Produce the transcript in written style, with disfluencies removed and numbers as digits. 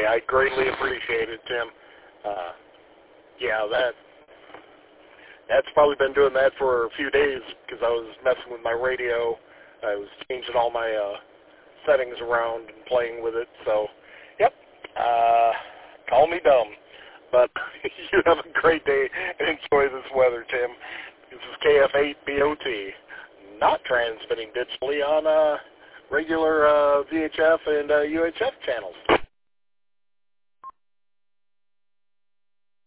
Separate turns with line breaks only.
Hey, I greatly appreciate it, Tim. Yeah, that's probably been doing that for a few days because I was messing with my radio. I was changing all my settings around and playing with it. So, yep, call me dumb. But you have a great day and enjoy this weather, Tim. This is KF8BOT, not transmitting digitally on regular VHF and UHF channels.